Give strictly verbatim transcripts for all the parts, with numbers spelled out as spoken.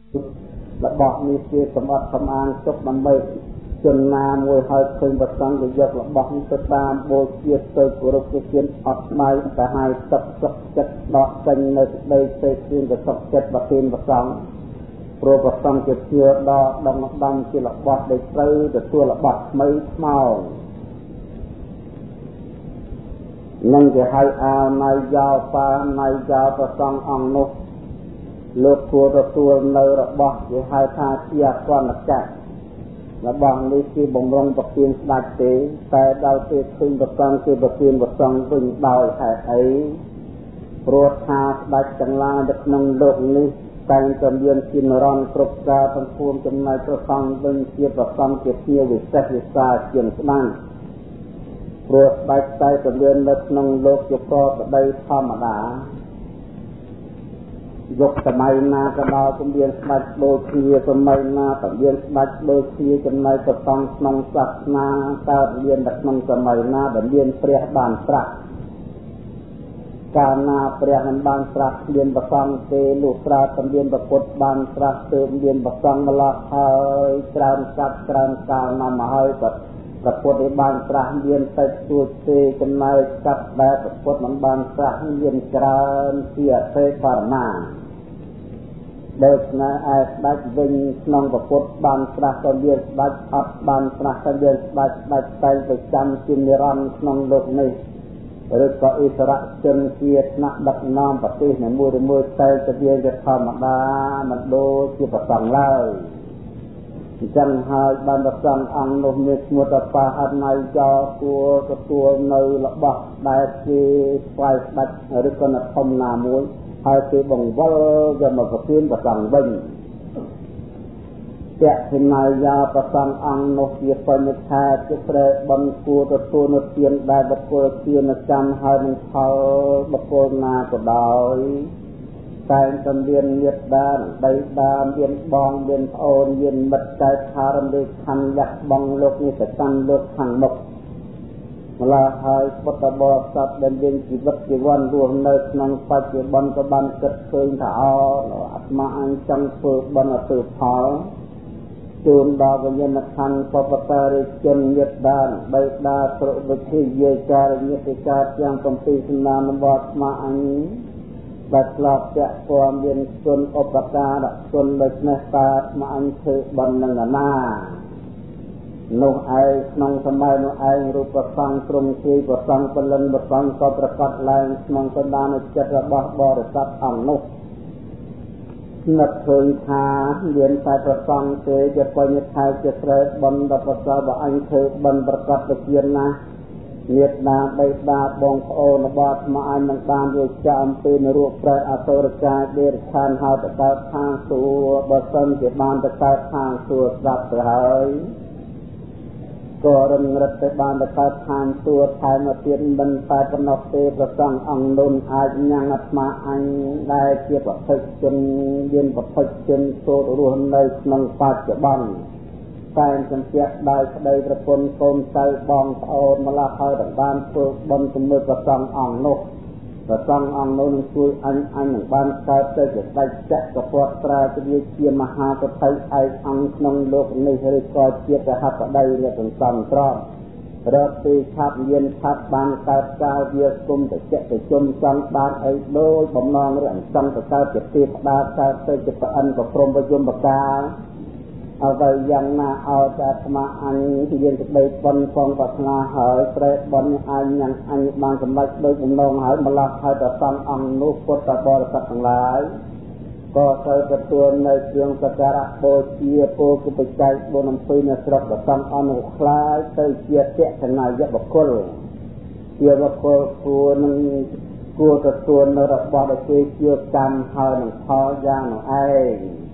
របស់នេះជាសម្បត្តិសម្អាងទុកដើម្បីជនណាមួយហើយឃើញប្រសងទៅយករបស់នេះទៅតាមបូជាទៅគោរពជាជាអត់ស្មៅទៅហើយទឹកសុខចិត្តដកចេញនៅសេចក្តីទេគ្រឿងទៅសុខចិត្តប្រទានប្រសងព្រោះប្រសងជាជាដកដំដំជារបស់ដែលត្រូវទទួលរបស់ថ្មីថ្មោងនឹងគេហៅអាណៃយោបាណៃយោប្រសងអង្គនោះលោកគួរទទួលនៅរបស់គេហៅថាជាអកណកៈរបស់នេះគឺបំរុងប្រទានស្ដេចទេតែដល់ពេលឃើញប្រសងគឺប្រទានប្រសងវិញដោយហេតុអីព្រោះថាស្ដេចទាំងឡាយនៅក្នុងលោកនេះតែងតែមានជានរណគ្រប់ការទាំងពួងចំណែកប្រសងវិញជាប្រសងជាជាវិសេសវិសាជាងស្ដេចព្រោះស្ដេចតែតែមាននៅក្នុងលោកជាប្រប្តីធម្មតាយកសម័យណាក៏ដល់ជំនាញស្ដេចដូចគ្នាសម័យណាក៏មានស្ដេចដូចគ្នាចំណែកប្រសងក្នុងសាសនាកើតមាននៅក្នុងសម័យណាដែលមានព្រះបានត្រាស់កាលណាព្រះមិនបានត្រាស់មានប្រសងទេលុះត្រាតែមានប្រពុតបានត្រាស់ទើបមានប្រសងម្ល៉េះហើយច្រើនកាត់ច្រើនកាលណាមកហើយក៏ប្រពុតឯបានត្រាស់មានតែទួចទេចំណែកកាត់ដែលប្រពុតមិនបានត្រាស់មានច្រើនជាអតិបរមាដូច្នេះឯស្ដេចវិញក្នុងប្រពុតបានត្រាស់ក៏មានស្ដេចអត់បានត្រាស់ក៏មានស្ដេចស្ដេចតែទៅចាំជានិរន្តរ៍ក្នុងលោកនេះឬក៏អិសរជនជាថ្នាក់ដឹកនាំប្រទេសនៃមួយមួយតែទៅវាជាធម្មតាមិនដូចជាប្រសងឡើយអញ្ចឹងហើយបានប្រសងអង្គនោះមានឈ្មោះថាបាអណៃយោគួរទទួលនៅរបស់ដែលគេស្វែងស្ដេចឬក៏នៅធំណាមួយហើយគេបង្វិលយកមកប្រទានប្រសងវិញតេធិណាយាប្រសងអង្គនោះជាបញ្ញថាជាព្រែបនគួរទទួលនៅទានដែលបុគ្គលទានចាំហើយនឹងផលបុគ្គលណាក៏ដោយតែងតែមានញាតិដានដីដានមានបងមានប្អូនមានមិត្តតែខារំលេចខណ្ឌលះបងលោកនេះទៅកាន់លោកខាងមុខម្ល៉េះហើយពុទ្ធបរិស័ទដែលមានជីវិតជីវ័នរស់នៅក្នុងបច្ចុប្បន្នក៏បានគិតឃើញថាអអាត្មាអញចង់ធ្វើបុណ្យធ្វើផលជូនដល់វិញ្ញាណក្ខន្ធបបតារិជនញាតិដានបីដាស្រុវិធីយាចារញាតិការទាំងកំពីសំណានរបស់អាត្មាអញដែលឆ្លប់ចាក់ពំមានគុណឧបការៈគុណដូច្នេះតាអាត្មាអញធ្វើបុណ្យនឹងណានោះឯងក្នុងសម័យនោះឯងរូបប្រសង់ទ្រង់ជួយប្រសង់ពលិនប្រសង់ក៏ប្រកាសឡើងក្នុងសន្តានចិត្តរបស់បរិស័ទអង្គនោះនឹកឃើញថាមានតែប្រសង់ទេជាបញ្ញថាជាស្រែបុណ្យដល់ប្រសើរបើអញធ្វើបុណ្យប្រកាសទៅជាណាញាតិដាបៃតាបងប្អូនរបស់អាត្មាអញនឹងបានរៀបចំអំពីនរកប្រែអតុរកាយដេរឋានហៅទៅកើតខាងសួគ៌បើសិនជាបានទៅកើតខាងសួគ៌ស្ដាប់ទៅហើយក៏រំលឹកទៅបានទៅកើតខាងសួគ៌ថែមមកទៀតមិនតែប៉ុណ្ណោះទេប្រសងអង្គនោះអាចញ៉ាំងអាត្មាអញដែលជាប្រតិជនមានប្រតិជនសូត្ររស់នៅក្នុងបច្ចុប្បន្នតែចំជាក់ដោយក្តីប្រពន្ធកូនចៅបងប្អូនម្ល៉េះហើយទាំងបានធ្វើបុណ្យជំនួយប្រសងអង្គនោះប្រសងអង្គនោះនឹងជួយអញអញនឹងបានកើតទៅជាស្ដេចចក្រពត្តិត្រាជាជាមហាកថៃឯកអង្គក្នុងលោកនេះឬក៏ជាកហបតីនៃសង្សំត្រង់រកទីឆាប់មានឆាប់បានកើតកាលវាគុំទៅចក្រជុំចង់បានអីដូចបំណងឬអង្សង្កកើតជាទេវតាកើតទៅជាប្រអិនប្រព្រំប្រយមបកាអ្វីយ៉ាងណាឲ្យតែអាត្មាអញមានក្តីប៉ុនផងប្រាថ្នាហើយប្រែបនអញញ៉ាំអញបានសម្រេចដោយបំណងហើយម្ល៉េះហើយតែសង្ឃអង្គនោះពុទ្ធបរិស័ទទាំងឡាយក៏ត្រូវទទួលនៅគ្រឿងសក្ការៈបូជាពោគបច្ច័យបនអំពីនៅស្រុកប្រសំអនុខ្លាយទៅជាតេតនាយបុគ្គលជាបុគ្គលគួរនឹងគួរទទួលនៅរបស់ដែលគេជឿកម្មហើយនឹងផលយ៉ាងនោះឯង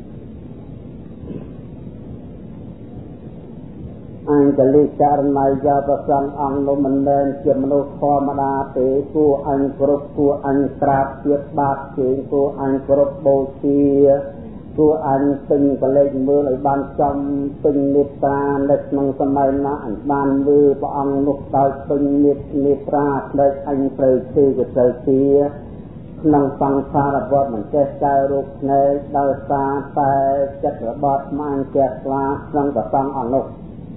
អង្គលិករណីយាប្រសងអង្គនោះមិនមែនជាមនុស្សធម្មតាទេគួរអញគ្រប់គួរអញក្រាបទៀតបាតជើងគួរអញគ្រប់បូជាគួរអញពេញកលេចមើលឲ្យបានចំពេញមេត្តានៅក្នុងសម័យណាអញបានមើលព្រះអង្គនោះដោយពេញមេត្តាផ្លេចអញត្រូវជឿទៅជាក្នុងសង្សារវត្តមិនចេះកែរូបភ្នែកដោយសារតែចិត្តរបស់ស្មានជាខ្លាក្នុងប្រសងអនុ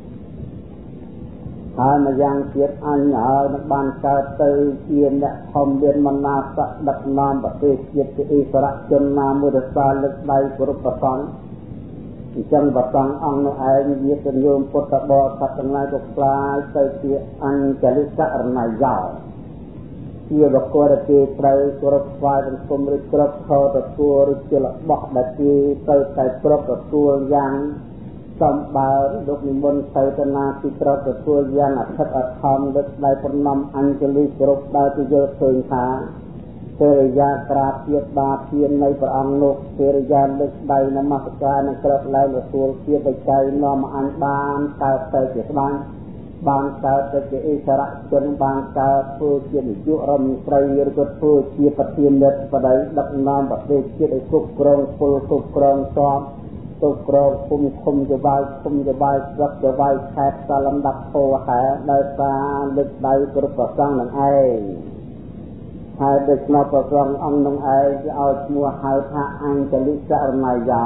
ហើយម្យ៉ាងទៀតអញហើយនឹងបានកើតទៅជាអ្នកធំមានមណាសៈដឹកនាំប្រទេសជាតិជាអិសរាជជនណាមួយរសាលើកដៃគោរពប្រសងអញ្ចឹងប្រសងអង្គនោះឯងវាទញោមពុទ្ធបរិស័ទទាំងឡាយក៏ខ្លាយទៅជាអញ្ចលិករណយោជាបកគរគេត្រូវគោរពស្វាយបង្គំឬគ្រប់ខទទួលឬជារបស់ដែលគេទៅតែគ្រប់ទទួលយ៉ាងសំបើលោកនិមន្តទៅតាណាទីក្រទទួលយ៉ាងអធិដ្ឋអធមលើកដៃប្រណម្យអញ្ជលិគ្រប់ដែលទៅយកឃើញថាទេរយាក្រាបទៀតបាធាននៃព្រះអង្គនោះទេរយាលើកដៃនមស្ការនិងក្រឹបឡើងទទួលជាបច្ច័យនាំអញបានកើតទៅជាស្ដាយបានកើតទៅជាអិសរជនបានកើតធ្វើជានាយករដ្ឋមន្ត្រីឬក៏ធ្វើជាប្រធានរដ្ឋបតីដឹកនាំប្រទេសជាតិឲ្យគ្រប់គ្រងពលគ្រប់គ្រងសពទុក្រោគុំគុំចវាយគុំចវាយស្រាប់ចវាយខេតសាលំដាប់ហោហែដោយសារលើកដៃគ្រប់ប្រសងនឹងឯងហើយដូច្នោះប្រសងអង្គនឹងឯងគេឲ្យឈ្មោះហៅថាអញ្ចលិករណយោ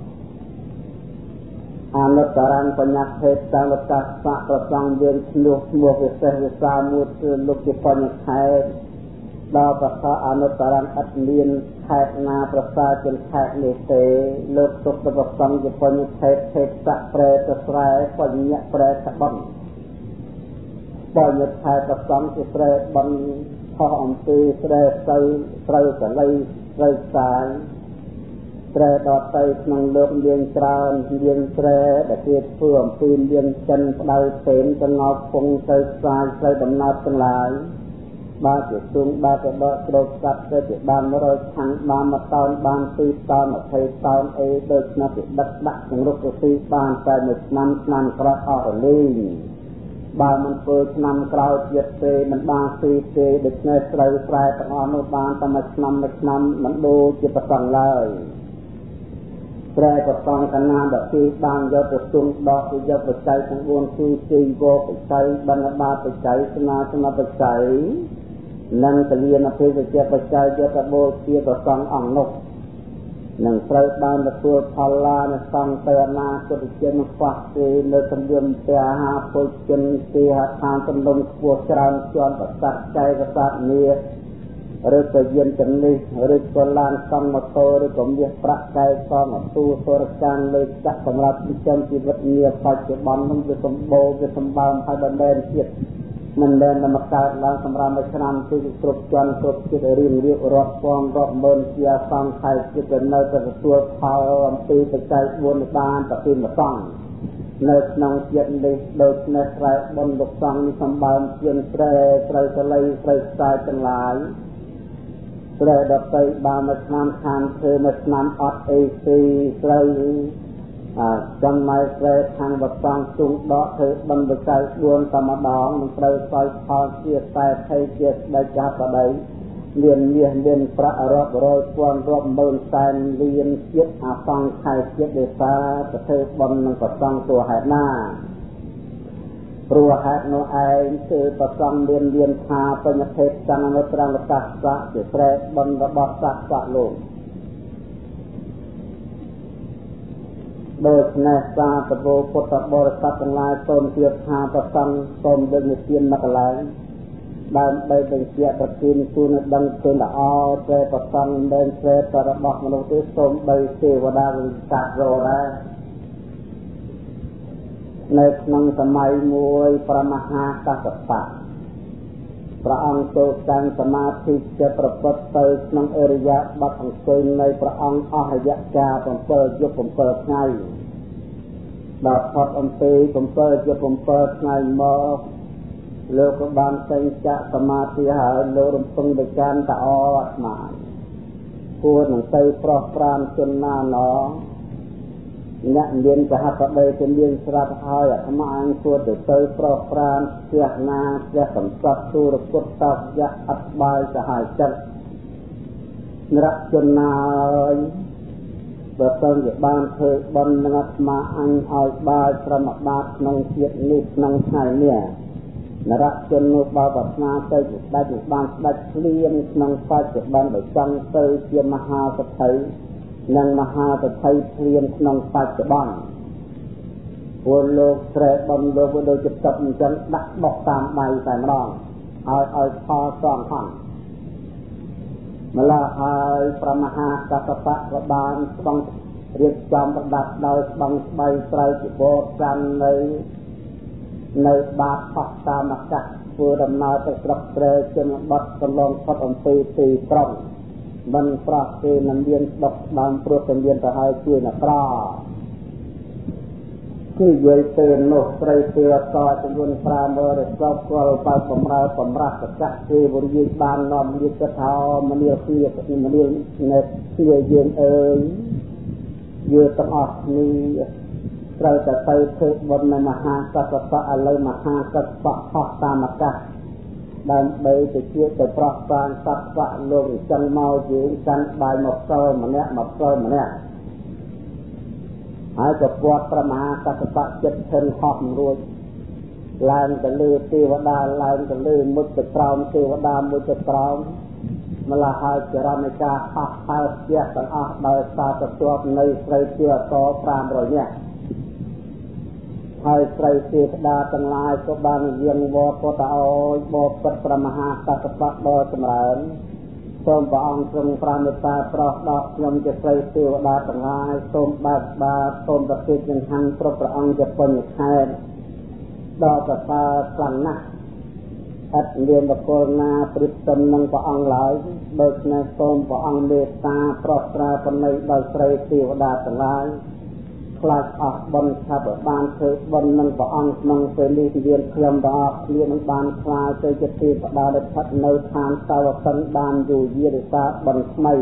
អនុត្តរញ្ញបញ្ញភេទតាមវត្តស័កប្រសងយើងឈ្មោះឈ្មោះវិសេសវិសាមួយគឺលោកជាបញ្ញខេតដល់ប្រសាអនុត្តរញ្ញអត់មានខេតណាប្រសាជាខេតនេះទេលើកទុកទៅប្រសងជាបញ្ញខេតភេទស័កប្រែទៅស្រែបញ្ញប្រែក្បន់បញ្ញខេតប្រសងជាស្រែបន់ខុសអំពីស្រែទៅត្រូវកលៃត្រូវសាយស្រែដតៃក្នុងលោកមានច្រើនមានស្រែដែលគេធ្វើអំពីមានចិនផ្ដៅពេនទៅងោកពងទៅខ្សាយទៅដំណើរទាំងឡាយបាទជាទុំបាទទៅដកក្របកាត់ទៅជាបានរយខាងបានមកតោនបានពីរតោនម្ភៃតោនអីដូចណាស់ពីដឹកដាក់ក្នុងរុក្ខទីបានតែមួយឆ្នាំឆ្នាំក្រោយអស់រលីងបើមិនធ្វើឆ្នាំក្រោយទៀតទេមិនបានទីទេដូច្នេះត្រូវស្រែទាំងអស់នោះបានតែមួយឆ្នាំមួយឆ្នាំមិនដូចជាប្រសងឡើយស្រែប្រសងកណាដែលគេបានយកទៅទុំដកទៅយកបច្ច័យទាំងបួនគឺជ័យវបច្ច័យបណ្ឌបាតបច្ច័យស្នាស្នបច្ច័យនិងកលៀនអភិវិជ្ជាបច្ច័យយកទៅបូជាប្រសងអង្គនោះនឹងត្រូវបានទទួលផលឡានសង្ឃទៅអនាគតជនខ្វះទេនៅសម្ភារតែអាហារពុជិនទីហដ្ឋានទំនំខ្ពស់ច្រើនជាន់ប្រសាទចែកប្រសាទមាឬក៏យានជំនិះឬក៏ឡានសង់ម៉ូតូឬក៏មាសប្រាក់កែកងអទូសូរកានលើចាក់សម្រាប់ចិញ្ចឹមជីវិតនាបច្ចុប្បន្ននឹងវាសម្បូរវាសម្បើមហើយដល់ដែនជាតិមិនដែលមកកើតឡើងសម្រាប់មួយឆ្នាំគឺគ្រប់ជាន់គ្រប់ជាតិរៀងរៀបរាប់ពាន់រាប់ម៉ឺនជាសង្ខេបចិត្តនៅតែទទួលផលអំពីបច្ច័យបួនបានប្រទីម្ដងនៅក្នុងជាតិនេះដូចនេះស្រែបុណ្យលោកសង្ឃនេះសម្បើមជាស្រែត្រូវកលៃត្រូវខ្សែទាំងឡាយស្រែដតីបានមួយឆ្នាំខានធ្វើមួយឆ្នាំអត់អីទីត្រូវអឺចំណែកស្រែខាងវត្តសង្ឃជុំដកធ្វើបិណ្ឌបច្ច័យបួនតែម្ដងនឹងត្រូវសោយផលជាខ្សែថៃជាស្ដេចចាស់បដីមានមាសមានប្រាក់រាប់រយពាន់រាប់ម៉ឺនសែនលានជាតិអាសង្ខេបជាតិទេសាប្រធ្វើបន់នឹងប្រសងទោះហេតុណាព្រោះហេតុនោះឯងគឺប្រសងមានមានថាបញ្ញភេទសង្ឃនៅត្រង់កាសៈជាស្រែបន់របស់សត្វសត្វលោកដូច្នេះសាធុពុទ្ធបរិស័ទទាំងឡាយសូមជឿថាប្រសងសូមដឹងនិទានមកកន្លែងដើម្បីបញ្ជាក់ប្រទានជូនដឹងជូនល្អតែប្រសងមិនស្រែតរបស់មនុស្សទេសូមបីទេវតាវិសាករដែរនៅក្នុងសម័យមួយព្រះមហាកសបៈព្រះអង្គចូលកាន់សមាធិចិត្តប្រព្រឹត្តទៅក្នុងអរិយាបថអង្គុយនៃព្រះអង្គអស់រយៈកាល7យប់7ថ្ងៃដល់ផុតអំពី7យប់7ថ្ងៃមកលោកក៏បានចេញចាក់សមាធិហើយលោករំពឹងទៅកាន់តអអាត្មាគួរនឹងទៅប្រោះប្រានជនណាណអ្នកមានកហបដីជំនាញស្រាប់ហើយអាត្មាអង្គគួរទៅទៅប្រោះប្រានផ្ទះណាផ្ទះសំសត់ទូរគុតតបយៈអត់បាយសាហាយចិត្តនរជនណាបើសិនជាបានធ្វើបុណ្យនឹងអាត្មាអញឲ្យបាយប្រមបាតក្នុងជាតិនេះក្នុងថ្ងៃនេះนรชนនោះបើប្រាថ្នាទៅជាស្ដេចនឹងបានស្ដេចភ្លាមក្នុងបច្ចុប្បន្នដោយចង់ទៅជាមហាសទ្ធិនិងមហាសទ្ធិភ្លាមក្នុងបច្ចុប្បន្នពលលោកស្រែបំលោកដូចជាទឹកអញ្ចឹងដាក់បោះតាមដៃតែម្ដងឲ្យឲ្យផលសងហន់ម្ល៉េះហើយព្រះមហាកសបៈក៏បានស្បង់រៀបចំប្រដាប់ដោយស្បង់ស្បៃត្រូវជាបោកាន់នៅនៅបាតផោះតាមអាកាសធ្វើដំណើរទៅស្រុកត្រែជនបទកន្លងផុតអំពីទីក្រុងមិនប្រោះទេមិនមានដុតដើមព្រោះតែមានទៅហើយជួយអ្នកក្រគឺនិយាយទៅនោះស្រីទើតចំនួនប្រាំរយស្របគល់បើបំរើបំរាស់ប្រកាសគឺវរយាយបាននាំលាកថាមនាគ្នាមនានៅជាយើងអើយយើងទាំងអស់គ្នាត្រូវតែទៅធ្វើបុណ្យនៅមហាកសបៈឥឡូវមហាកសបៈផុសតាមអាកាសដើម្បីទៅជាទៅប្រោះបានសត្វៈលោកអញ្ចឹងមកយើងកាន់បាយមកសល់ម្នាក់មកសល់ម្នាក់ហើយក៏ពាត់ព្រះមហាកសបៈចិត្តធិនហោះរួចឡើងទៅលើទេវតាឡើងទៅលើមុខទៅក្រោមទេវតាមួយទៅក្រោមម្ល៉េះហើយចរណិកាហោះហើរផ្ទះទាំងអស់ដោយសារទទួលនៅស្រីជាអតប្រាំរយនាក់ហើយស្រីទេវតាទាំងឡាយក៏បានយាងវត្តក៏តអោយបបិទ្ធព្រះមហាកសបៈដ៏ចម្រើនសូមព្រះអង្គទ្រង់ប្រាមេត្តាប្រោសដល់ខ្ញុំជាស្រីទេវតាទាំងឡាយសូមបើកបាតសូមប្រតិចង្ហាន់គ្រប់ព្រះអង្គជាពុញ្ញខែដល់ប្រសើរខ្លាំងណាស់អត់មានបកលណាព្រិតទៅនឹងព្រះអង្គឡើយដូច្នេះសូមព្រះអង្គមេត្តាប្រោសត្រាប៉ុណ្ណេះដល់ស្រីទេវតាទាំងឡាយខ្លាចអស់បុណ្យថាបានធ្វើបុណ្យនឹងព្រះអង្គក្នុងពេលនេះយើងខ្ញុំទាំងអស់គ្នានឹងបានខ្លាចទៅជាទេវតាដែលស្ថិតនៅឋានសាវកិនបានយូរយារសាបុណ្យថ្មី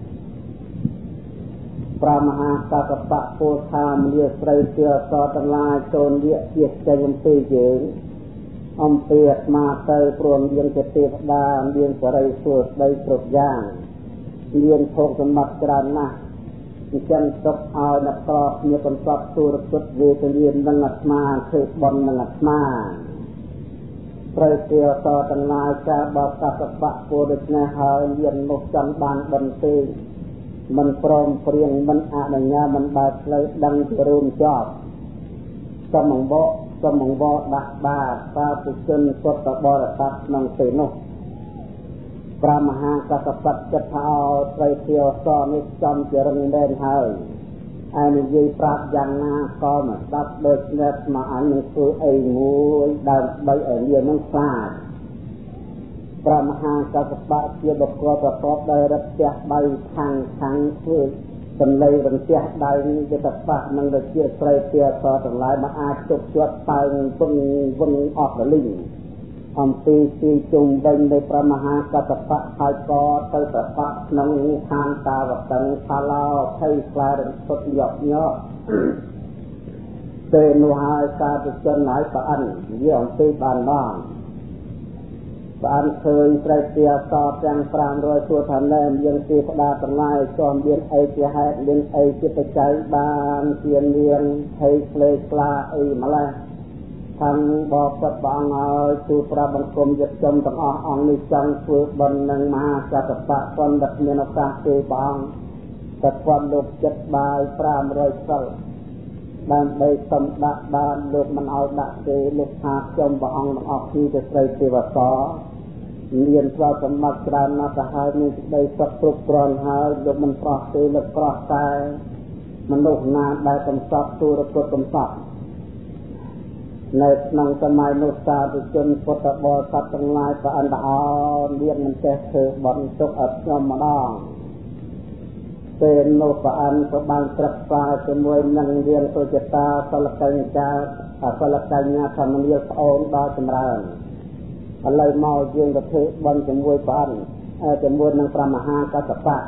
ព្រះមហាកសបៈពោថាមលាស្រីជាសតទាំងឡាយចូលលាជាចេញអំពីយើងអំពីអាត្មាទៅព្រមយើងជាទេវតាមានបរិសុទ្ធដីគ្រប់យ៉ាងមានភោគសម្បត្តិច្រើនណាស់អញ្ចឹងទុកឲ្យអ្នកក្រគ្នាកំសត់ទូរគតវេទនានឹងអាត្មាធ្វើបុណ្យនឹងអាត្មាត្រូវជាសតទាំងឡាយចាបកសបៈពោដូច្នេះហើយមាននោះចង់បានបន្ទេមិនព្រមព្រៀងមិនអនុញ្ញាតមិនបើកផ្លូវដឹងទៅរួមជាប់សំងវកសំងវកដាក់បាតសាធុជនពុទ្ធបរិស័ទក្នុងពេលនោះព្រះមហាកសបៈចិត្តថាស្រីជាសនេះចំជារឹងមែនហើយឯនិយាយប្រាប់យ៉ាងណាក៏មិនស្ដាប់ដូចនេះមកអញនឹងធ្វើអីមួយដើម្បីឲ្យមាននឹងខ្លាចព្រះមហាកសបៈជាបុគ្គលប្រកបដោយឫទ្ធិដៃខាងខាងធ្វើសម្លេងរន្ទះដៃនេះទៅប៉ះនឹងវិជាស្រីជាសទាំងឡាយមកអាចជប់ជាប់តើងពឹងវឹងអស់រលីងអំពីទីជុំវិញនៃព្រះមហាកសបៈហើយក៏ទៅប្របាក់ក្នុងឋានតាវតឹងផាឡោភ័យខ្លាចរំភើបញាប់ញ័រពេលនោះហើយការប្រជញ្ញហើយប្រអិននិយាយអំពីបានដល់បានឃើញត្រៃទាសទាំងប្រាំរយទួថាណែមានទេវតាទាំងឡាយក៏មានអីជាហេតុមានអីជាបច្ច័យបានជានាងភ័យខ្លេខ្លាអីម្ល៉េះខាងបបិទ្ធព្រះអង្គឲ្យទូលប្រាប់បង្គំយត្តចំទាំងអស់អង្គនេះចង់ធ្វើបុណ្យនឹងមហាកសបៈប៉ុន្តែមានឱកាសទេព្រះអង្គតែគាត់លោកចិត្តបាយប្រាំរយសិលដើម្បីសំដាក់បានលោកមិនឲ្យដាក់ទេលោកថាខ្ញុំព្រះអង្គទាំងអស់គ្នាទៅស្រីទេវតាមានស្វាសម្បត្តិច្រើនណាស់ទៅហើយមានសេចក្តីសុខគ្រប់គ្រាន់ហើយលោកមិនប្រោះទេលោកប្រោះតែមនុស្សណាដែលកំសត់ទូរគតកំសត់នៅក្នុងសម័យនោះសាធុជនពុទ្ធបរិស័ទទាំងឡាយប្រអន្តអោលៀនមិនចេះធ្វើបន់ទុកអត់ខ្ញុំម្ដងពេលនោះប្រអន្តក៏បានត្រឹកស្វាជាមួយនឹងរៀនសុចតាសិលកញ្ញាចាអសិលកញ្ញាធម្មនាប្អូនដល់ចម្រើនឥឡូវមកយើងទៅធ្វើបន់ជាមួយប្រអន្តជាមួយនឹងព្រះមហាកសបៈ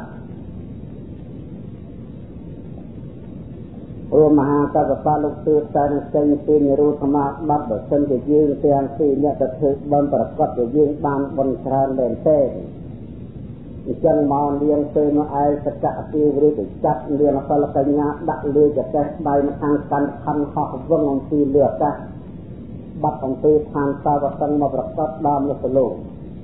ព្រះមហាកសបៈលោកទើបតែនឹងចេញពីនិរូធម្មបាត់បើសិនជាយើងទាំងពីរអ្នកទៅធ្វើបន់ប្រកបជាយើងបានបន់ច្រើនមែនទេអញ្ចឹងមកលៀងពេលនោះឯសកៈពីវិរិទ្ធចាត់លៀងអសិលកញ្ញាដាក់លើចកេះដៃម្ខាងកាន់ខណ្ឌហោះវឹងអំពីលើអាកាសបាត់អំពីឋានសាវកមកប្រកបដល់មនុស្សលោក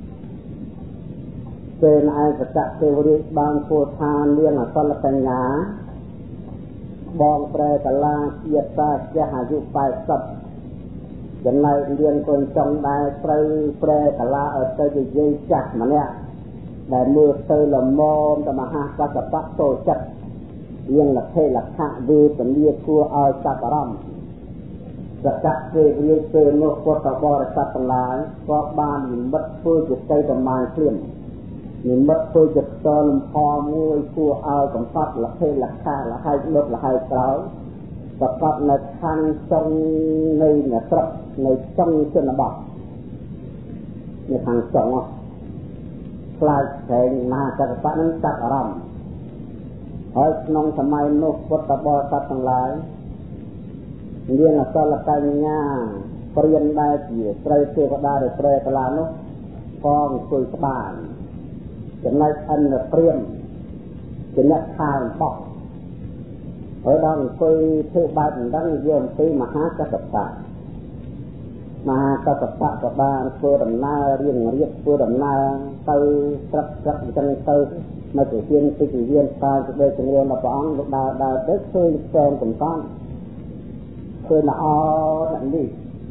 ពេលឯកតៈទេវរាជបានពោលថានាងអសលកញ្ញាបងប្រែកលាជាតាចាស់អាយុแปดสิบចំណែករៀនកូនចុងដែរត្រូវប្រែកលាឲ្យទៅនិយាយចាស់ម្នាក់ដែលមើលទៅលមមតមហាកសបៈតូចចិត្តរៀងលក្ខលក្ខៈវេទនាគួរឲ្យចាប់អារម្មណ៍សកៈទេវរាជពេលនោះពុទ្ធបរិស័ទទាំងឡាយក៏បាននិមិត្តធ្វើជាទៅប្រមាណគ្រានិមិត្តធ្វើជាតលំផមួយគួរឲ្យកំសត់លក្ខលក្ខៈលហើយលុបលហើយក្រោយប្រកបនៅខាងចុងនៃអ្នកស្រុកនៅចុងជនបទនៅខាងចុងខ្លាចតែមហាកសបៈនឹងចាប់អារម្មណ៍ហើយក្នុងសម័យនោះពុទ្ធបរិស័ទទាំងឡាយនាងអសលកញ្ញាព្រានដែលជាត្រូវទេវតាដែលប្រែកលានោះក៏អង្គុយក្បាលចំណែកអិនព្រានជាអ្នកខាងបោះហើយដល់អង្គុយធ្វើបែបហ្នឹងយកអំពីមហាកសបៈមហាកសបៈក៏បានធ្វើដំណើររៀងរៀបធ្វើដំណើរទៅត្រឹកត្រឹកអញ្ចឹងទៅមកទៅហ៊ានទៅជាវិញ្ញាណតាទៅដូចជំរាបដល់ព្រះអង្គលោកដើរដើរទៅឃើញផ្សេងកំតាន់ឃើញល្អអ្នកនេះ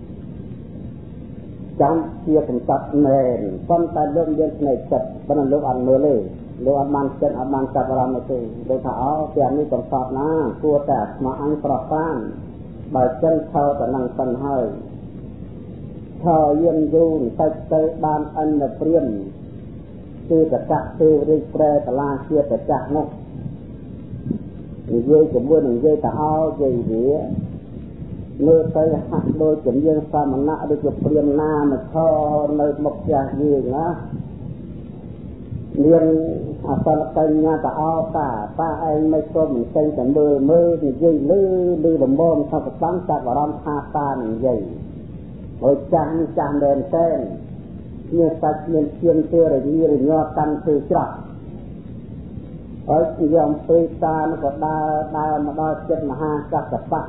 ចាំជាកំតាត់មែនប៉ុន្តែលោកយើងស្នេហ៍ចិត្តប៉ុន្តែលោកអត់មើលទេលោកអត់បានចិត្តអត់បានចាប់អារម្មណ៍ទេលោកថាអូទាំងនេះកំសត់ណាគួរតែស្មោះអញប្រប្រានបើចិនថោតនឹងសិនហើយថោយានយូរទៅទៅបានអិនព្រានគឺតកៈទេវរាជប្រែកលាជាតចាស់នោះនិយាយជាមួយនឹងនិយាយទៅឲ្យនិយាយវាលើទៅហាក់ដូចជាយើងសមណៈដូចជាព្រានណាមកថនៅមុខផ្ទះយើងណានាងអសលកញ្ញាទៅអោតាតាឯងមិនក៏មិនចេញតែមើលមើលនិយាយលឺលឺដំបងថាប្រតាំងចាប់អារម្មណ៍ថាតានិយាយហើយចាស់ចាស់មែនទេមានសាច់មានឈាមទេរញីរញ័រកាន់ធ្វើច្រោះហើយជាអំពីតានក៏ដើរដើរមកដល់ចិត្តមហាកសបៈ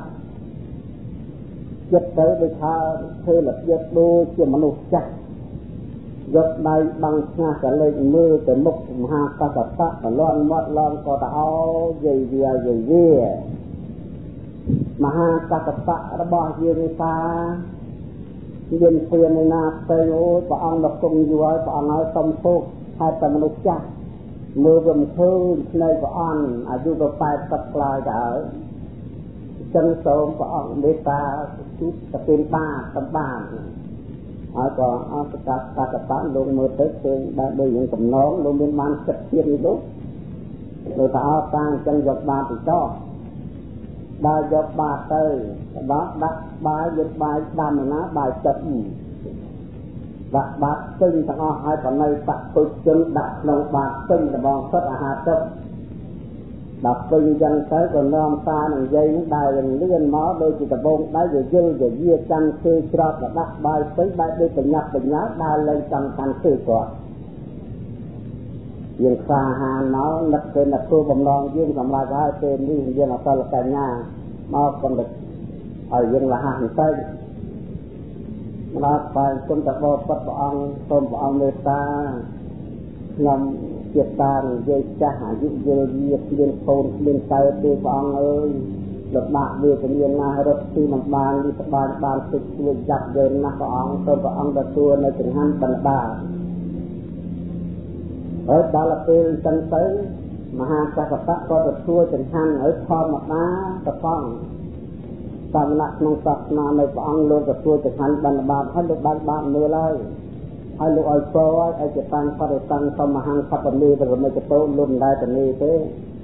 ចិត្តទៅដូចថាធ្វើលក្ខណៈដូចជាមនុស្សចាស់យកដៃបាំងឆ្ងាស់ក៏លេចមើលទៅមុខមហាកសបៈបលន់មាត់ឡងក៏ទៅអោយាយវាយាយវាមហាកសបៈរបស់យើងតាមានព្រានឯណាទៅអូព្រះអង្គមកគង់យូរហើយព្រះអង្គឲ្យសុំទោសហើយតែមនុស្សចាស់មើលវាមិនឃើញភ្នែកព្រះអង្គអាយុក៏แปดสิบក្លាយទៅហើយចឹងសូមព្រះអង្គមេត្តាជួបតែពេលបាតតំបានហើយក៏អសកតកតៈលោកមើលទៅឃើញបានដូចយ៉ាងកំណងលោកមានបានចិត្តទៀតនេះលោកលោកថាអត់តាអញ្ចឹងយកបាតទៅចោលដើរយកបាតទៅដល់ដាក់បាយយកបាយដាំណាបាយទឹកដាក់បាតពេញទាំងអស់ហើយបណ្ណៃបាក់ពុជជិនដាក់ក្នុងបាតពេញដបងសុទ្ធអាហារទឹកដល់ពេញអញ្ចឹងទៅក៏នាំតានឹងយាយនឹងដើរលឿនមកដូចជាដបងដៃយល់យយាចាំគឺច្រត់ដាក់បាយពេញបែបដូចបញ្ញាប់បញ្ញាដើរលេងចាំកាន់គឺគាត់យើងខ្វាហានមកនឹកទៅអ្នកគ្រូបំណងយើងសម្រាប់ហើយពេលនេះយើងអសលកញ្ញាមកកំដិតឲ្យយើងលះបន្តិចម្ល៉េះបែរគុំតបពុតព្រះអង្គសូមព្រះអង្គមេត្តាខ្ញុំជាតានិយាយចាស់អាយុយល់វាគ្មានកូនគ្មានតើទេព្រះអង្គអើយលំបាកវាគ្មានណារត់ទីមិនបាននេះស្បានបានទឹកជួយចាប់យើងណាស់ព្រះអង្គសូមព្រះអង្គទទួលនៅចង្ហាន់បណ្ដាហើយដល់ពេលចឹងទៅមហាកសបៈក៏ទទួលចង្ហាន់ហើយធម្មតាតផងតាមលក្ខក្នុងសាសនានៃព្រះអង្គលោកទទួលចង្ហាន់បណ្ដាហើយលោកបានបានមើលហើយហើយលោកឲ្យពោឲ្យជាតាំងបរិតាំងសមហង្សបនីទៅមិនទៅលុនដែរទៅនេះទេ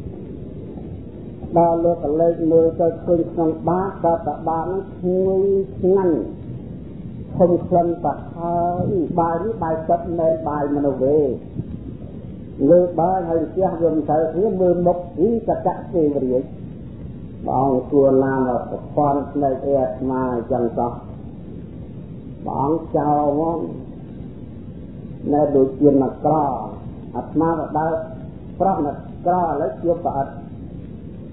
ដល់លោកក៏លេចមើលទៅឃើញក្នុងបាតក៏តបានឹងឈ្ងុយឆ្ងាញ់ធំក្លិនប្រហើយបាយនេះបាយទឹកមែនបាយមនុស្សទេលើបាយហើយផ្ទះយើងទៅគ្នាមើលមុខពីកកៈទេវរាជបងគួរណាមប្រព័ន្ធផ្នែកអេអាត្មាអញ្ចឹងតោះបងចោលមកនៅដូចជាមកក្រអាត្មាក៏ដើរប្រោះមកក្រឥឡូវជួបប្រអិត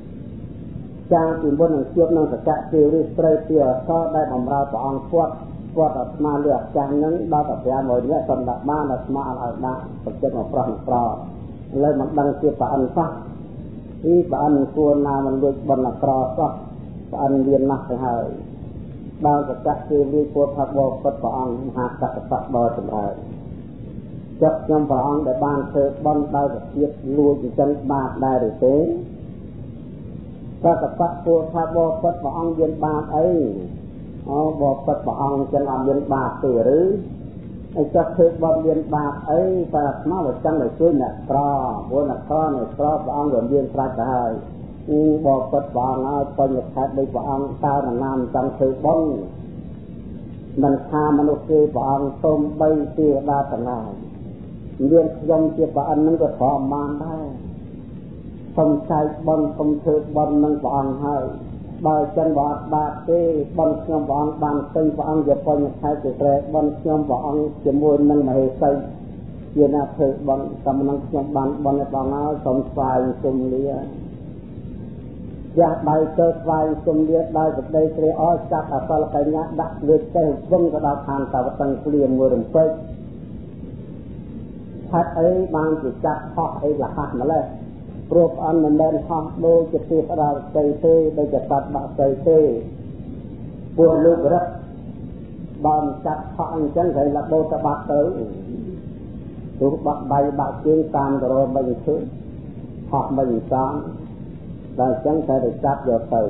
ចាពីមុននឹងជួបនឹងកកៈទេវរាជស្រីពីអសដែលបំរើព្រះអង្គគាត់គាត់អាត្មាលើអាចារ្យហ្នឹងដល់តែប្រាំមួយនាក់សំដាក់បានអាត្មាឲ្យដាក់ប្រចិត្តមកប្រោះមកប្រឥឡូវមិនដឹងជាប្រអិនសោះពីប្រអិនគួរណាមិនលួចបនអក្រសោះប្រអិនមានណាស់ទៅហើយដល់ប្រកាសជាវាគួរថាបបពិតព្រះអង្គមហាកតបៈដល់ចម្រើនចាប់ខ្ញុំព្រះអង្គដែលបានធ្វើបន់ដោយប្រទៀតលួចអញ្ចឹងបាបដែរឬទេកតបៈគួរថាបបពិតព្រះអង្គមានបាបអីអូបបពិតព្រះអង្គអញ្ចឹងអត់មានបាបទេឬហើយចាប់ធ្វើបន់មានបាបអីតែអាត្មាវាចង់ឲ្យជួយអ្នកក្រព្រោះអ្នកក្រអ្នកក្រព្រះអង្គក៏មានត្រាច់ទៅហើយអ៊ីបបពិតព្រះអង្គឲ្យបញ្ញខេត្តដោយព្រះអង្គតើណាមចង់ធ្វើបន់មិនថាមនុស្សទេព្រះអង្គសូមបីទេវតាទាំងឡាយមានខ្ញុំជាប្រអិននឹងក៏ធម្មតាដែរសូមចែកបន់សូមធ្វើបន់នឹងព្រះអង្គហើយបើចឹងបើអត់បាបទេបន់ខ្ញុំព្រះអង្គបានពេញព្រះអង្គជាបញ្ញខេត្តជាត្រែបន់ខ្ញុំព្រះអង្គជាមួយនឹងមហេសីជាណាធ្វើបន់តាមនឹងខ្ញុំបានបន់ឲ្យព្រះអង្គហើយសូមស្វែងសុំលាយ៉ាដៃទៅស្វែងសុំលាដោយសេចក្តីត្រេកអរចាប់អសលកញ្ញាដាក់លើចេះវឹងទៅដល់ឋានតវតឹងព្រាមមួយរំពេចហេតុអីបានជាចាត់ខុសអីលះម្លេះព្រោះអនមិនមែនខុសដូចជាទេវតាស្អីទេដូចជាសត្វបាក់ស្អីទេពួកលោករត់បានចាត់ខុសអញ្ចឹងហើយលបោតបាត់ទៅទូបាក់ដៃបាក់ជើងតាមទៅរមិនឃើញខុសមិនសំដល់អញ្ចឹងតែចាត់យកទៅ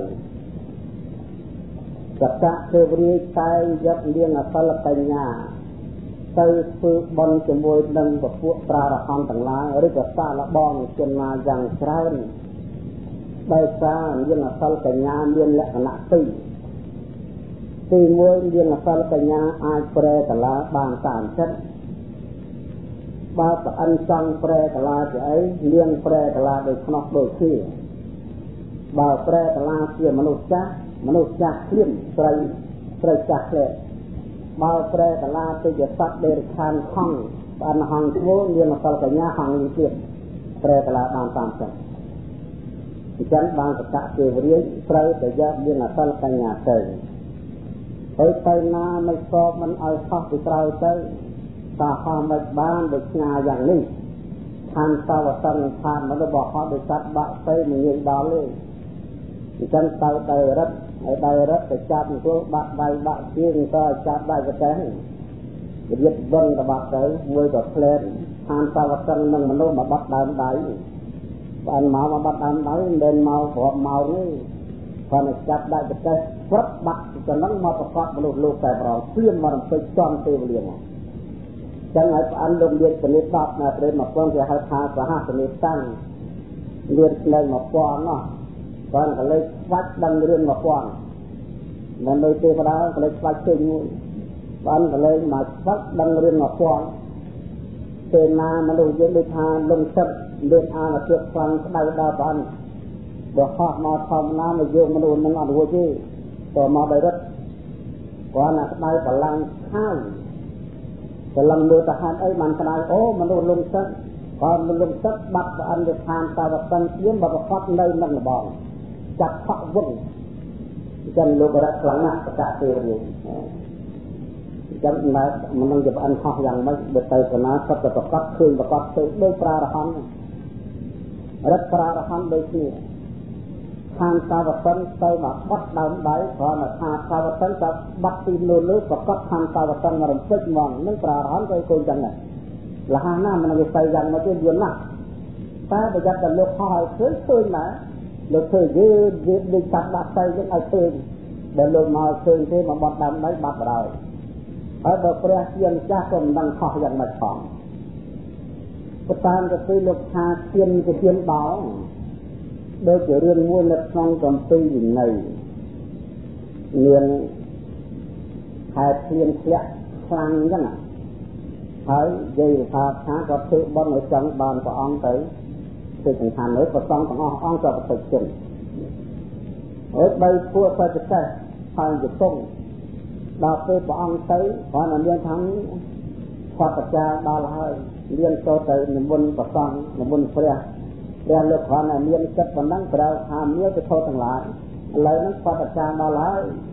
សកៈទេវរាជតែយកលៀងអសលបញ្ញាទៅធ្វើបន់ជាមួយនឹងពពួកប្រារហន្តទាំងឡាយឬក៏សាឡបងជនណាយ៉ាងច្រើនដោយសារមានអសលកញ្ញាមានលក្ខណៈពីរទីមួយមានអសលកញ្ញាអាចប្រែកលាបានតាមចិត្តបើប្រអិនចង់ប្រែកលាជាអីមានប្រែកលាដោយខ្នោះដូចគ្នាបើប្រែកលាជាមនុស្សចាស់មនុស្សចាស់ឃ្លានស្រីស្រីចាស់ឃ្លានបើប្រែកលាទៅជាសត្វដេរខានហងប្រអិនហងឈ្មោះមានអសលកញ្ញាហងនេះទៀតប្រែកលាបានតាមចិត្តអញ្ចឹងបានសកៈទេវរាជត្រូវតែយកមានអសលកញ្ញាទៅហើយទៅណាមិនស្បមិនឲ្យខុសពីក្រោយទៅតើហោះមិនបានដូចឆ្ងាយយ៉ាងនេះឋានសវតឹងឋានមនុស្សបោះហោះដោយសត្វបាក់ទៅមិនងាយដល់ទេអញ្ចឹងទៅទៅរត់ហើយដៃរត់ទៅចាប់អង្គបាក់ដៃបាក់ជើងទៅចាប់ដៃប្រទេសរៀបវឹងទៅបាត់ទៅមួយក៏ផ្លែតឋានសវតឹងនឹងមនុស្សមកបាត់ដើមដៃបានមកមកបាត់ដើមដៃមិនមែនមកព្រមមកទេគាត់ចាប់ដៃប្រទេសព្រឹកបាក់ចំណឹងមកប្រកបមនុស្សលោកតែប្រងព្រៀមមករំពេចចំទេវលាមកចឹងឲ្យផ្អិនលោកលាតសនិតដប់ណាព្រេមមកពងគេហៅថាសហសនិតតាំងលាតនៅមកពងណោះបានក៏លេចស្វាច់ដឹងរឿងមកពងមិនដូចទេវតាក៏លេចស្វាច់ពេញមួយបានក៏លេចមកស្វាច់ដឹងរឿងមកពងពេលណាមនុស្សយើងដូចថាលំទឹកមានអានភាពខ្លាំងក្តៅដល់បានបើហោះមកធម្មតាមកយកមនុស្សនឹងអត់រួចទេតមកដោយរត់គាត់ណាក្តៅកម្លាំងខាងកម្លាំងមើលទៅហាត់អីបានក្តៅអូមនុស្សលំទឹកគាត់លំទឹកបាត់ប្រអិនទៅឋានតវតឹងព្រាមបើប្រកបនៅនឹងលបងចាប់ផក់វឹងអញ្ចឹងលោករត់ខ្លាំងណាស់ប្រកាសទេវិញអញ្ចឹងណែមិននឹងជាប្រអិនខុសយ៉ាងម៉េចបើទៅកណាសត្វប្រកបឃើញប្រកបទៅដោយប្រារហន្តរត់ប្រារហន្តដូចគ្នាឋានសវតឹងទៅមកបាត់ដើមដៃគ្រាន់តែថាសវតឹងទៅបាត់ទីលើលើប្រកបឋានសវតឹងមករំពេចហ្មងនឹងប្រារហន្តទៅគូនចឹងដែរលះណាមិនវិស័យយ៉ាងមកទៀតយល់ណាស់តែប្រយ័ត្នតែលោកខុសឲ្យឃើញឃើញណាលោកឃើញយឺតយឺតដូចតាប់ដាក់ទៅយើងឲ្យឃើញដែលលោកមកឃើញទេមកបាត់ដើមដៃបាត់បដ ហើយបើព្រះជាម្ចាស់ក៏មិនដឹងខុសយ៉ាងម៉េចផងប្រតាមទៅពីលោកថាទៀនជាទៀនបោដូចជារឿងមួយនៅក្នុងកំពីវិន័យមានខែធៀនធ្លាក់ខ្លាំងអញ្ចឹងហើយនិយាយថាថាក៏ធ្វើបន់ឲ្យចង់បានព្រះអង្គទៅធ្វើសង្ខារលើប្រសងទាំងអស់អង្គក៏ប្រតិជនហើយបីពួកបច្ចៈហើយជង្គង់ដល់ពេលព្រះអង្គទៅគាត់នឹងមានថាផតចាដល់ហើយមានទៅទៅនិមន្តប្រសងនិមន្តព្រះព្រះលោកគាត់នឹងមានចិត្តប៉ុណ្ណឹងប្រើថាមានទៅធោទាំងឡាយឥឡូវហ្នឹងផតចាដល់ហើយ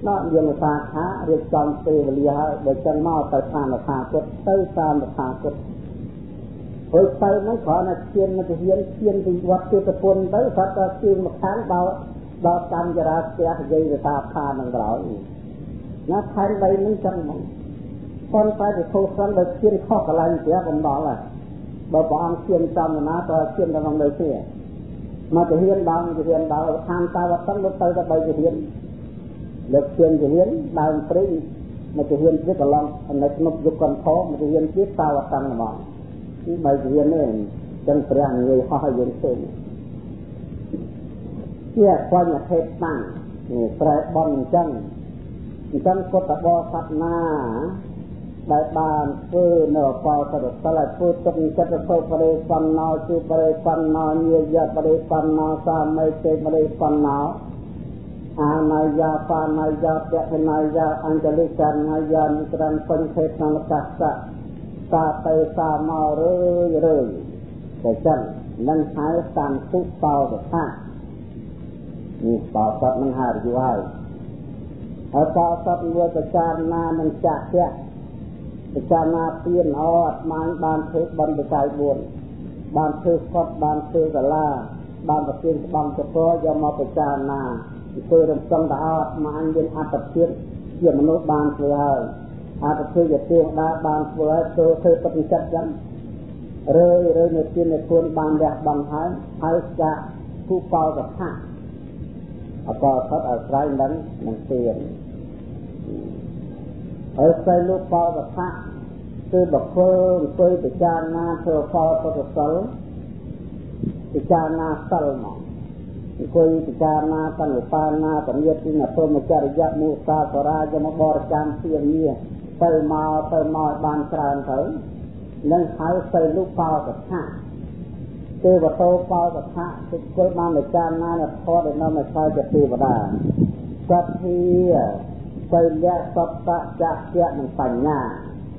nó riêng người ta khá riêng trong tê và lia để chân mau tới tham là thà cốt tới tham là thà cốt hồi tới nó khỏi là chiên nó thì hiến chiên thì vật tiêu tập quân tới thật là chiên một tháng bao bao trăm giờ ra sẽ gây người ta tha năng rõ nó thay đây nó chân mong con phải thì khâu sáng được chiên khó cả lại thì cũng đó là bảo bỏ ăn chiên trăm là nó cho chiên ra vòng đời kia mà thì hiến đau thì hiến đau tham ta và tấn lúc tới ra bây thì hiến được chiên thì hiến đau free mà thì hiến rất là long anh ấy nó giúp con khó mà thì hiến biết sao và tăng là mong cái bài thì hiến này chân phải người họ hiến sinh kia qua nhà thép tăng phải bòn chân chân có tập bò sát na đại bàn phơi nở vào sợi sợi phơi tung chất sâu vào phần nào chịu vào phần nào nhiều giờ vào phần nào sa mấy tê vào phần nào à này giờ phần này giờ tệ này giờ anhจะเรียกกันnày giờมีการphânเทศนากัสสะตาเตสามาเรื่อยเรื่อยแต่จังนั่นหายตามทุกเป่าแต่ท่านี่เป่าสัตว์มันหายอยู่ให้เอาเป่าสัตว์เมื่อประจานนามันจะแค่ประจานาเปลี่ยนออดมานบานเทศบันไปใจบุญบานเทศคดบานเทศกะลาบานประเทศบังจะเพาะยอมมาประจานาเคยรำสังดาอดมานเย็นอาตเทียนเกี่ยมนุษย์บานเสืออาตเทียนจะเตียงดาบานเสือเจอเคยปฏิจัดยังเรื่อยเรื่อยในเตียนในควรบานแดดบังหายหายจะผู้เป่ากับท่าเอาต่อทัดเอาไรนั้นมันเตียนở xây lúc bao bậc thang từ bậc phương từ từ cha na thừa phao từ từ sớ từ cha na sal mỏng từ từ cha na tan pa na tan nhiệt thì là phương mà cha riya musa sora cho nó bò cam tiền nia xây màu xây màu ban tràn tới nên hãy xây lúc bao bậc thang từ bậc tô bao bậc thang từ cuối ban là cha na là thoa để nó mà sai cho từ vào đà sát thi xây lẽ sắp tạ chạc chạc bằng phảnh nhà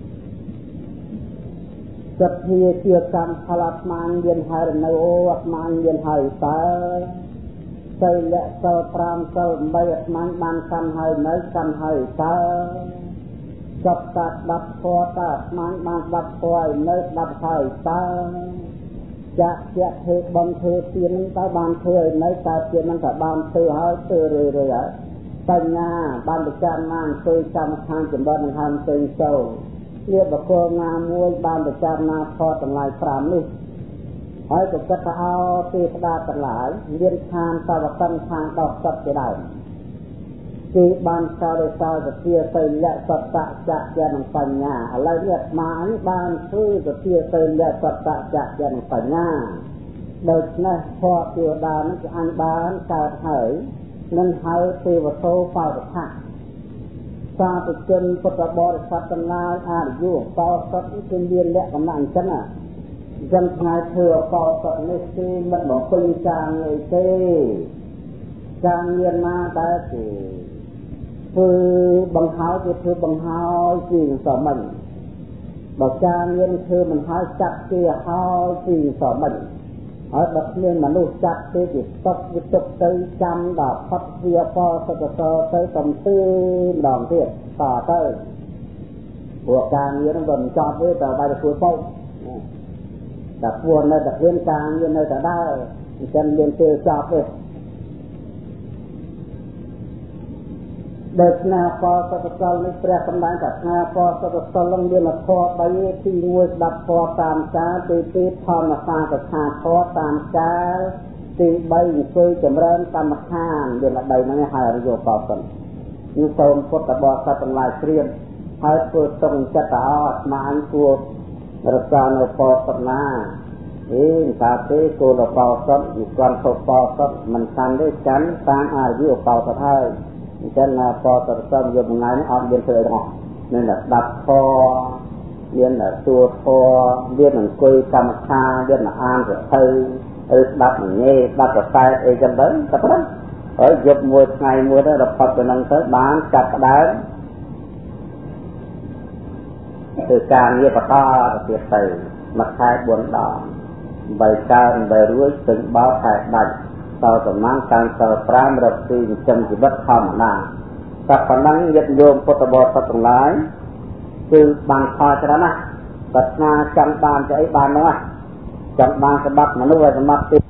sắp thi chia cam phalat mang viên hai nơi ô ạc mang viên hai ta xây lẽ sơ pram sơ bay ạc mang ban cam hai nơi cam hai ta sắp tạ đập phó tạ mang ban đập phó nơi đập hai ta chạc chạc thế bằng thế tiên ta ban thế nơi ta tiên năng cả ban thế hai tư rồi rồi ấyปัญญาบ้านประจานนางเคยจำทางจำบ้านทางเคยเศร้าเรียบประโคงามมวยบ้านประจานนาพอตั้งหลายครามนี่ให้กับจักรเอาตีพดาตั้งหลายเรียนทางตะวันตั้งทางดอกสัตว์จะได้ตีบ้านชาวเดชาวจะเทียเตยและสัตตะจะแย่งปัญญาอะไรเรียกมาอันบ้านคือจะเทียเตยและสัตตะจะแย่งปัญญาโดยนั้นพอเทวดานั้นจะอันบ้านการเหยนั่นหายเทวโตเฝ้าตะท่าซาตุจนพุทธบริษัทตั้งหลายอายุเฝ้าสัตว์เป็นเรียนและกำลังจันน่ะจันทายเถื่อเฝ้าสัตว์ในซีมันบอกเป็นจางเลยเต้จางเรียนมาได้สิคือบังหายคือบังหายจริงสมัยบอกจางเรียนคือมันหายจักเกี่ยหายจริงสมัยở đất nên mà nuôi chặt cái việc tóc việc tóc tới chăm đạp phát vía pho sơ sơ tới tầm tư đòn thiệt tỏ tới của càng như nó vẫn cho với tờ bài được cuối phong đặt buồn nơi đặt liên càng như nơi đã đau chân liên kêu cho với đợt nào pho sơ sơ lấy pre phân đại cả nga pho sơ sơ lông liên là pho bay thì nuôi đặt pho tam cá từ từ thon là phaกับหาพอตามกาตีใบเคยจำเริญตามข้างเดือนละใบนั้นหายโยต่อกันยูโซมพุทธบริษัททั้งหลายเตรียมให้ตัวตรงจะต่อมาอันตัวรักษาโนปอสนาเองตาเตโกโลปอสอยู่กันโตปอสมันทันด้วยกันตามอายุปอสไทยเช่นปอสสมยมงานออกเดือนเทอร์นั่นแหละดับคอเรียนตัวพอเรียนหนังคุยกรรมฐานเรียนอ่านจะเธอเออดับอย่างนี้ดับจะตายเอจำเป็นแต่ก็ได้เออหยุดมวยไงมวยได้เราพัฒนาtớiบ้านจับได้từการเยี่ยมต่อเสียใจมาขายบนดอกใบการใบรุ่ยถึงบ้าขายดัดต่อจากนั้นการต่อพระมรดกจำจิตธรรมนา เតែប៉ុណ្ណឹងញាតិញោមពុទ្ធបរិស័ទទាំងឡាយគឺបានផលច្រើនណាស់ប្រាថ្នាចង់បានទៅអីបាននោះចង់បានសម្បត្តិមនុស្សឲ្យសម្បត្តិ